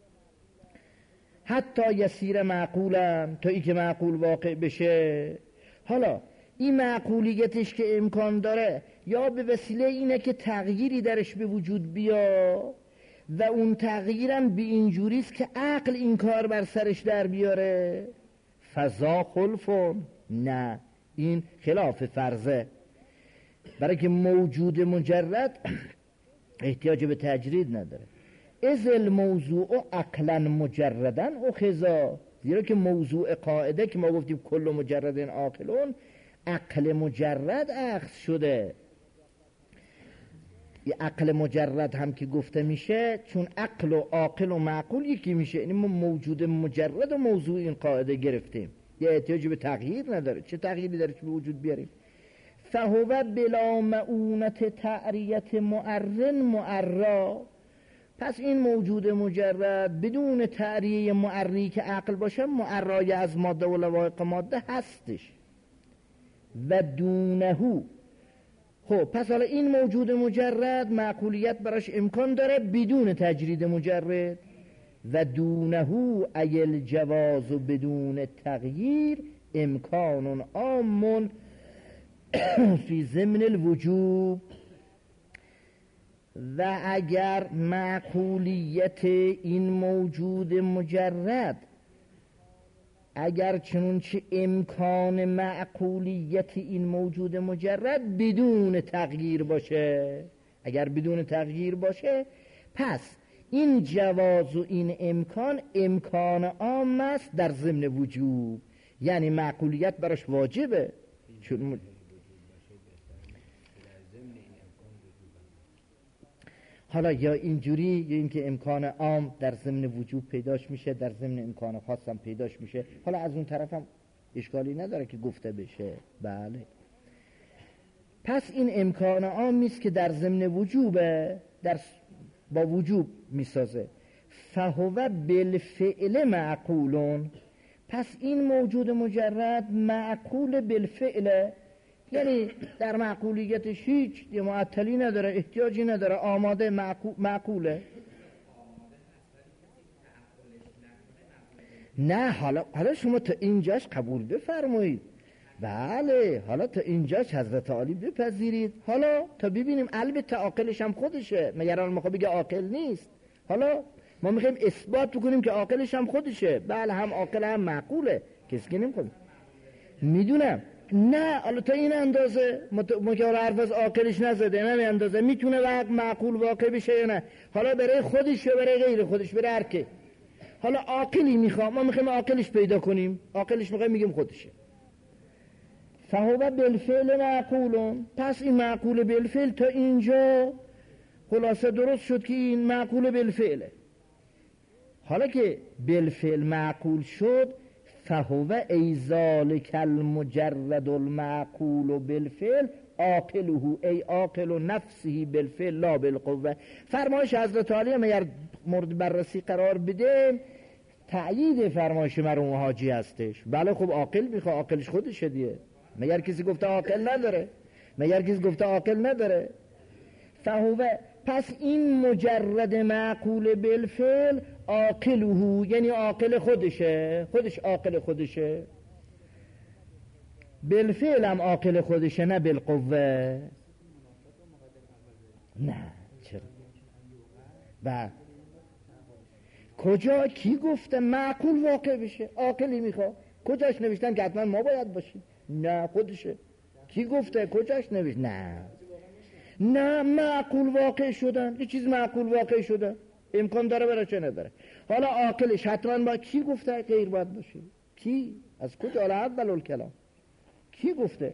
حتی یسیر معقولن تا ای که معقول واقع بشه. حالا این معقولیتش که امکان داره یا به وسیله اینه که تغییری درش به وجود بیا، و اون تغییرم به اینجوریست که عقل این کار بر سرش در بیاره، فضا خلفون، نه این خلاف فرضه، برای که موجود مجرد احتیاج به تجرید نداره. از الموضوع عقلا مجردن اخذا، زیرا که موضوع قاعده که ما گفتیم کل مجرد عاقلون، عقل مجرد اخذ شده. یه عقل مجرد هم که گفته میشه چون عقل و عاقل و معقول یکی میشه، یعنی ما موجود مجرد و موضوع این قاعده گرفتیم، یه احتیاج به تغییر نداره. چه تغییری درش به وجود بیاریم؟ فهو بلا معونت تعریت معرن معرا، پس این موجود مجرد بدون تعریه معری که عقل باشه معرای از ماده و لوایق ماده هستش. و دونهو، خب پس حالا این موجود مجرد معقولیت براش امکان داره بدون تجرید مجرد. و دونهو ای الجواز و بدون تغییر امکان عام فی ضمن الوجوب. و اگر معقولیت این موجود مجرد، اگر چنانچه امکان معقولیت این موجود مجرد بدون تغییر باشه، اگر بدون تغییر باشه پس این جواز و این امکان امکان عام است در ضمن وجوب، یعنی معقولیت براش واجبه. چون حالا یا اینجوری یا اینکه امکان عام در ضمن وجوب پیداش میشه، در ضمن امکان خاص هم پیداش میشه. حالا از اون طرف هم اشکالی نداره که گفته بشه. بله، پس این امکان عام نیست که در ضمن وجوبه، در با وجوب میسازه. فهو بالفعل معقولون، پس این موجود مجرد معقول بالفعل، یعنی در معقولیتش هیچ معطلی نداره، احتیاجی نداره، آماده معقوله. نه حالا حالا شما تا اینجاش قبول بفرمایید، بله حالا تا اینجاش حضرت عالی بپذیرید، حالا تا ببینیم البته عاقلش هم خودشه، مگر الان میخواد بگه عاقل نیست. حالا ما میخوایم اثبات بکنیم که عاقلش هم خودشه، بله هم عاقل هم معقوله، کسی که نمیخواد میدونم. نه حالا تا این اندازه ما که حرف از عاقلش نزده، نه اندازه میتونه واقع معقول واقع بشه یا نه، حالا برای خودش یا برای غیر خودش، برای هر که. حالا عاقلی میخوام، ما میخوایم عاقلش پیدا کنیم، عاقلش میخوایم میگیم خودشه. فهو بالفعل معقولون، پس این معقول بالفعل تا اینجا خلاصه درست شد که این معقول بالفعله. حالا که بالفعل معقول شد، فهو ای ذالک المجرد المعقول بالفعل عاقله ای عاقل نفسه بالفعل لا بالقوه. فرمایش حضرت عالی مگر مورد بررسی قرار بده، تأیید فرمایش مرحوم حاجی هستش. بله خب عاقل میخواد، عاقلش خودشه دیگه، مگر کسی گفته عاقل نداره؟ مگر کسی گفته عاقل نداره؟ فهو، پس این مجرد معقول بالفعل عاقله، یعنی عاقل خودشه، خودش عاقل خودشه، بالفعل هم عاقل خودشه، نه بالقوه. نه چرا؟ و کجا کی گفته معقول واقع بشه؟ عاقلی میخواد، کجاش نوشتن که حتما ما باید باشیم؟ نه خودشه. کی گفته؟ کجاش نوشت؟ نه نه معقول واقع شدن، یه چیز معقول واقع شدن امکان داره برای چه نداره. حالا عاقلش حتما با کی گفته غیر باید باشه؟ کی؟ از کجا؟ حالا اول الکلام کی گفته؟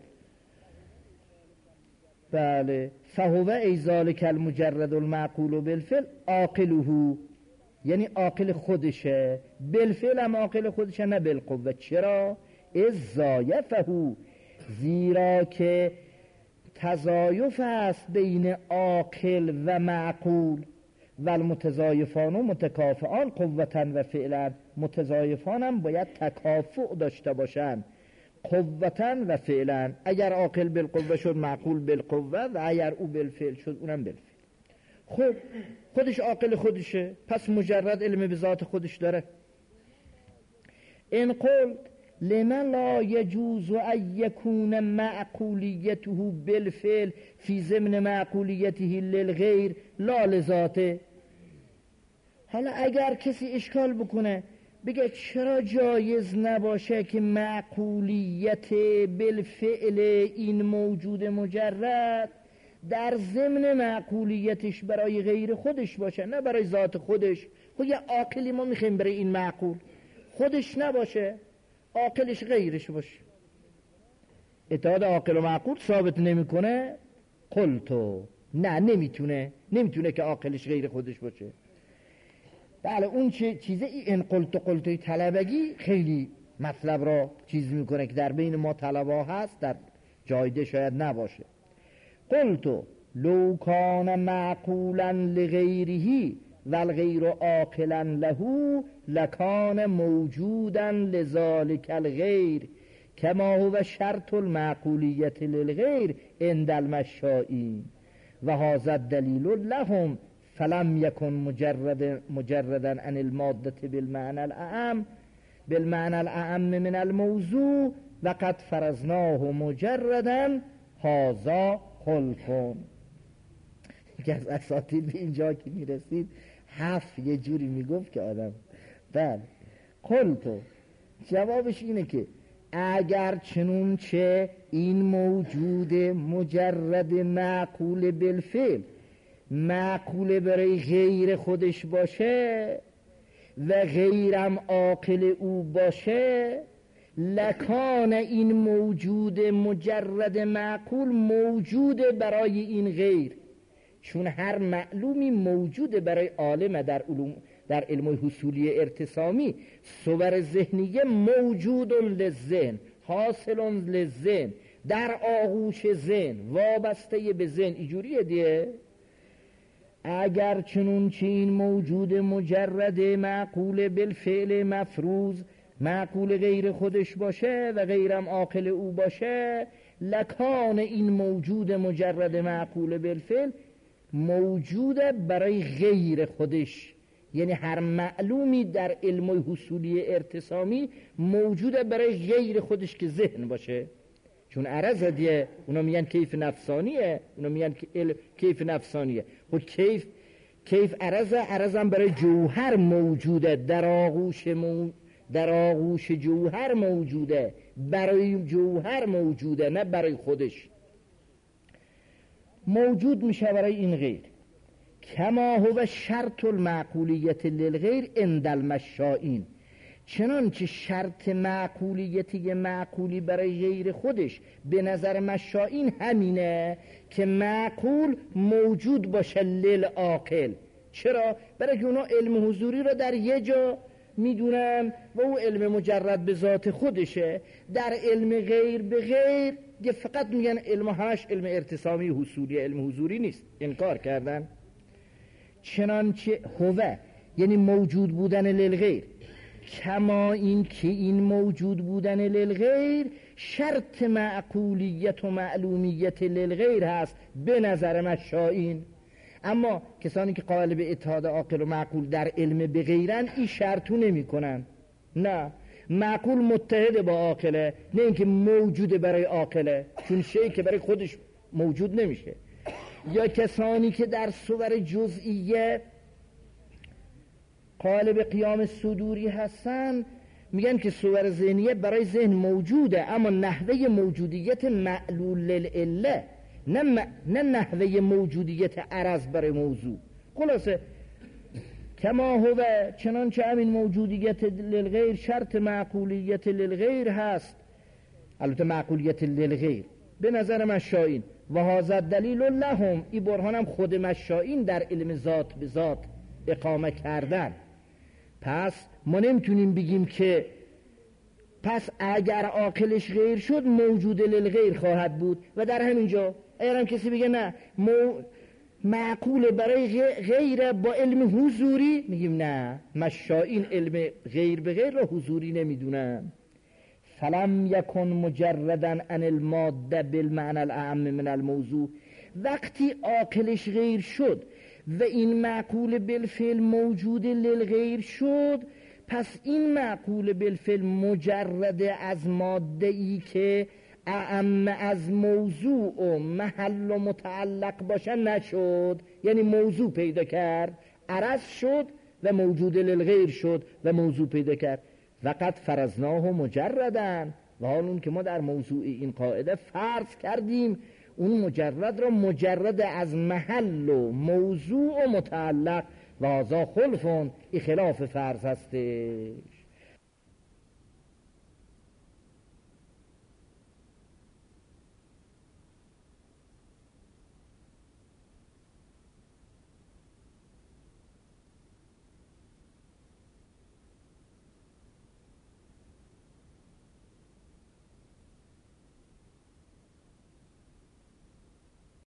بله فهو ای ذالک المجرد المعقول بالفعل عاقله، یعنی عاقل خودشه، بالفعل هم عاقل خودشه، نه بالقوه. چرا؟ از زایفه، زیرا که تضایف است بین عاقل و معقول، و المتضایفان و متکافئان قوتن و فعلا، متضایفان هم باید تکافؤ داشته باشن، قوتن و فعلا. اگر عاقل بالقوه شد معقول بالقوه، و اگر او بالفعل شد اونم بالفعل. خب خودش عاقل خودشه، پس مجرد علم به ذات خودش داره. این قلت لمن لا يجوز ان يكون معقولیته بالفعل في ضمن معقولیته للغیر لا لذاته. حالا اگر کسی اشکال بکنه بگه چرا جایز نباشه که معقولیت بالفعل این موجود مجرد در ضمن معقولیتش برای غیر خودش باشه، نه برای ذات خودش. خب یه عاقلی ما میخوایم برای این معقول خودش نباشه، عاقلش غیرش باشه. اتحاد عاقل و معقول ثابت نمیکنه. قلتو، نه نمیتونه، نمیتونه که عاقلش غیر خودش باشه. بله اون چه چیزه ای این قلتو قلتوی طلبگی خیلی مطلب را چیز میکنه که در بین ما طلبا هست، در جایده شاید نباشه. قلتو لو کان معقولا لغیره والغیر عاقلا له لکان موجودا لذالک الغیر کما هو شرط المعقولیت للغیر عند المشائین و هذا الدلیل لهم فلم یکن مجرد مجردا عن المادة بالمعنى الاعم بالمعنى الاعم من الموضوع و قد فرضناه مجردا هذا خلق. که از اساتید به اینجا که میرسید حرف یه جوری میگفت که آدم بله. قلتو، جوابش اینه که اگر چنون چه این موجود مجرد معقول بالفعل معقول برای غیر خودش باشه و غیرم عاقل او باشه، لکان این موجود مجرد معقول موجود برای این غیر، چون هر معلومی موجود برای عالم در علوم در علم حصولی ارتسامی صور ذهنیه موجود للذهن حاصل للذهن در آغوش ذهن وابسته به ذهن، اینجوریه دیگه. اگر چنون چه این موجود مجرد معقول بالفعل مفروض معقول غیر خودش باشه و غیرم عاقل او باشه، لکان این موجود مجرد معقول بالفعل موجود برای غیر خودش، یعنی هر معلومی در علم حصولی ارتسامی موجوده برای غیر خودش که ذهن باشه. چون عرض دیگه اونا میگن کیف نفسانیه، اونا میگن کیف نفسانیه. خود کیف کیف عرض عرضم برای جوهر موجوده، در آغوش مو در آغوش جوهر موجوده، برای جوهر موجوده، نه برای خودش. موجود میشه برای این غیر. کما هو شرط المعقولیت للغیر عند المشائین، چنانچه شرط معقولیتی معقولی برای غیر خودش به نظر مشائین همینه که معقول موجود باشه للعاقل. چرا؟ برای که اونا علم حضوری رو در یه جا میدونن و او علم مجرد به ذات خودشه. در علم غیر به غیر یه فقط میگن علم همش علم ارتسامی حصولی، علم حضوری نیست، انکار کردن. چنانچه هوه یعنی موجود بودن للغیر، کما این که این موجود بودن للغیر شرط معقولیت و معلومیت للغیر هست به نظر مشائین. اما کسانی که قائل به اتحاد عاقل و معقول در علم به غیرن این شرطو نمی کنن. نه، معقول متحد با عاقله، نه اینکه موجود برای عاقله، چون شیء که برای خودش موجود نمیشه. یا کسانی که در صور جزئیه قائل به قیام صدوری هستن میگن که صور ذهنیه برای ذهن موجوده، اما نحوه موجودیت معلول للعله، نه, م... نه نحوه موجودیت عرض برای موضوع. خلاصه کما هو چنانچه همین موجودیت للغیر شرط معقولیت للغیر هست، البته معقولیت للغیر به نظر مشائین. و هذا دلیل لهم، این برهانم خود مشائین در علم ذات به ذات اقامه کردن. پس ما نمیتونیم بگیم که پس اگر عاقلش غیر شد موجود للغیر خواهد بود. و در همینجا اگر هم کسی بگه نه مو... معقول برای غیر با علم حضوری، میگیم نه، مشائین علم غیر به غیر را حضوری نمیدونن. فلم یکن مجردن عن الماده بالمعنى الاعم من الموضوع، وقتی عاقلش غیر شد و این معقول بالفعل موجود للغیر شد، پس این معقول بالفعل مجرد از ماده ای که اعم از موضوع و محل و متعلق باشه نشد، یعنی موضوع پیدا کرد، عرض شد و موجود للغیر شد و موضوع پیدا کرد. وقت فرضناه مجردن، و حال اون که ما در موضوع این قاعده فرض کردیم اون مجرد را مجرد از محل و موضوع و متعلق، و هذا خلفون، این خلاف فرض هستش.